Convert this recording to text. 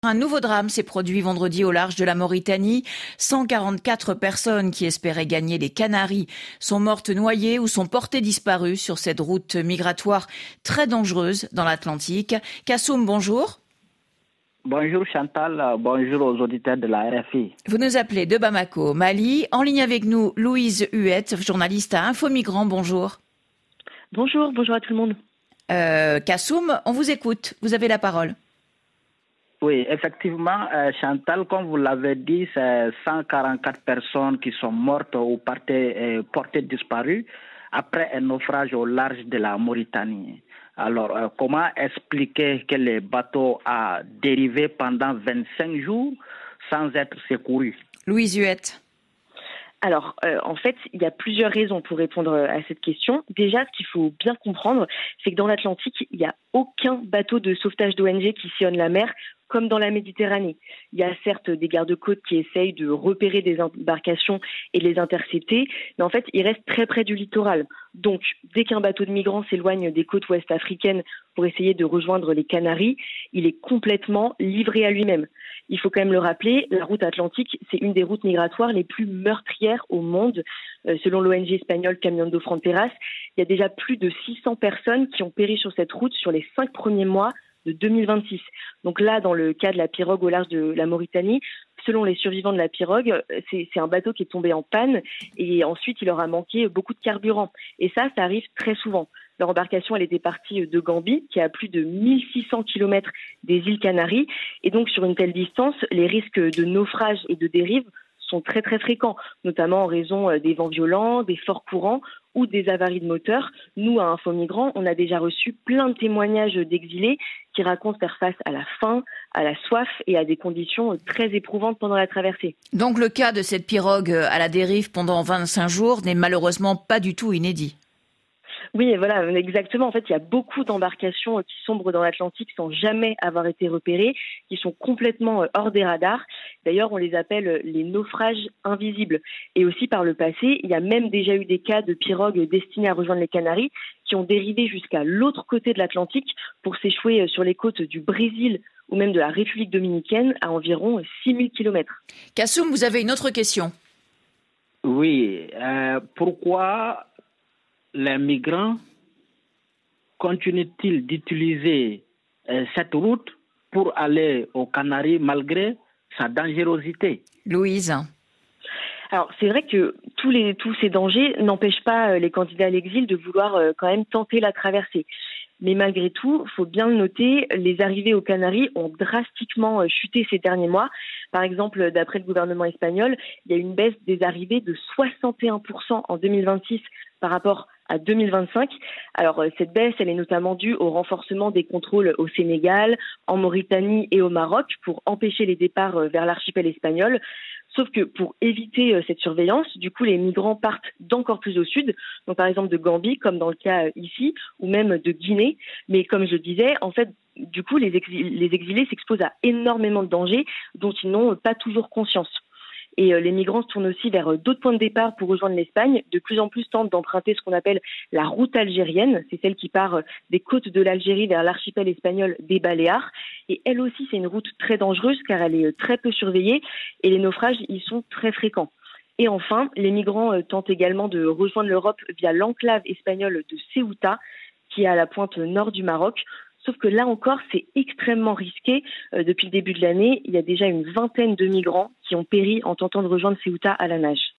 Un nouveau drame s'est produit vendredi au large de la Mauritanie. 144 personnes qui espéraient gagner les Canaries sont mortes noyées ou sont portées disparues sur cette route migratoire très dangereuse dans l'Atlantique. Kassoum, bonjour. Bonjour Chantal, bonjour aux auditeurs de la RFI. Vous nous appelez de Bamako, Mali. En ligne avec nous, Louise Huette, journaliste à Info Migrants. Bonjour. Bonjour à tout le monde. Kassoum, on vous écoute. Vous avez la parole. Oui, effectivement, Chantal, comme vous l'avez dit, c'est 144 personnes qui sont mortes ou portées disparues après un naufrage au large de la Mauritanie. Alors, comment expliquer que le bateau a dérivé pendant 25 jours sans être secouru? Louise Huette. Alors, en fait, il y a plusieurs raisons pour répondre à cette question. Déjà, ce qu'il faut bien comprendre, c'est que dans l'Atlantique, il n'y a aucun bateau de sauvetage d'ONG qui sillonne la mer comme dans la Méditerranée. Il y a certes des gardes-côtes qui essayent de repérer des embarcations et de les intercepter, mais en fait, ils restent très près du littoral. Donc, dès qu'un bateau de migrants s'éloigne des côtes ouest africaines pour essayer de rejoindre les Canaries, il est complètement livré à lui-même. Il faut quand même le rappeler, la route atlantique, c'est une des routes migratoires les plus meurtrières au monde. Selon l'ONG espagnole Caminando Fronteras, il y a déjà plus de 600 personnes qui ont péri sur cette route sur les 5 premiers mois de 2026. Donc là, dans le cas de la pirogue au large de la Mauritanie, selon les survivants de la pirogue, c'est un bateau qui est tombé en panne et ensuite il leur a manqué beaucoup de carburant. Et ça arrive très souvent. Leur embarcation, elle était partie de Gambie, qui est à plus de 1600 km des îles Canaries. Et donc, sur une telle distance, les risques de naufrage et de dérive sont très, très fréquents, notamment en raison des vents violents, des forts courants ou des avaries de moteurs. Nous, à Info Migrants, on a déjà reçu plein de témoignages d'exilés qui racontent faire face à la faim, à la soif et à des conditions très éprouvantes pendant la traversée. Donc, le cas de cette pirogue à la dérive pendant 25 jours n'est malheureusement pas du tout inédit. Oui, voilà, exactement. En fait, il y a beaucoup d'embarcations qui sombrent dans l'Atlantique sans jamais avoir été repérées, qui sont complètement hors des radars. D'ailleurs, on les appelle les naufrages invisibles. Et aussi, par le passé, il y a même déjà eu des cas de pirogues destinées à rejoindre les Canaries qui ont dérivé jusqu'à l'autre côté de l'Atlantique pour s'échouer sur les côtes du Brésil ou même de la République dominicaine à environ 6000 km. Kassoum, vous avez une autre question. Oui, pourquoi les migrants continuent-ils d'utiliser cette route pour aller aux Canaries malgré sa dangerosité? Louise. Alors, c'est vrai que tous ces dangers n'empêchent pas les candidats à l'exil de vouloir quand même tenter la traversée. Mais malgré tout, il faut bien le noter, les arrivées aux Canaries ont drastiquement chuté ces derniers mois. Par exemple, d'après le gouvernement espagnol, il y a une baisse des arrivées de 61% en 2026 par rapport à 2025. Alors, cette baisse, elle est notamment due au renforcement des contrôles au Sénégal, en Mauritanie et au Maroc pour empêcher les départs vers l'archipel espagnol. Sauf que pour éviter cette surveillance, du coup, les migrants partent d'encore plus au sud, donc par exemple de Gambie, comme dans le cas ici, ou même de Guinée. Mais comme je le disais, en fait, du coup, les exilés s'exposent à énormément de dangers dont ils n'ont pas toujours conscience. Et les migrants se tournent aussi vers d'autres points de départ pour rejoindre l'Espagne. De plus en plus tentent d'emprunter ce qu'on appelle la route algérienne. C'est celle qui part des côtes de l'Algérie vers l'archipel espagnol des Baléares. Et elle aussi, c'est une route très dangereuse car elle est très peu surveillée et les naufrages y sont très fréquents. Et enfin, les migrants tentent également de rejoindre l'Europe via l'enclave espagnole de Ceuta, qui est à la pointe nord du Maroc. Sauf que là encore, c'est extrêmement risqué. Depuis le début de l'année, il y a déjà une vingtaine de migrants qui ont péri en tentant de rejoindre Ceuta à la nage.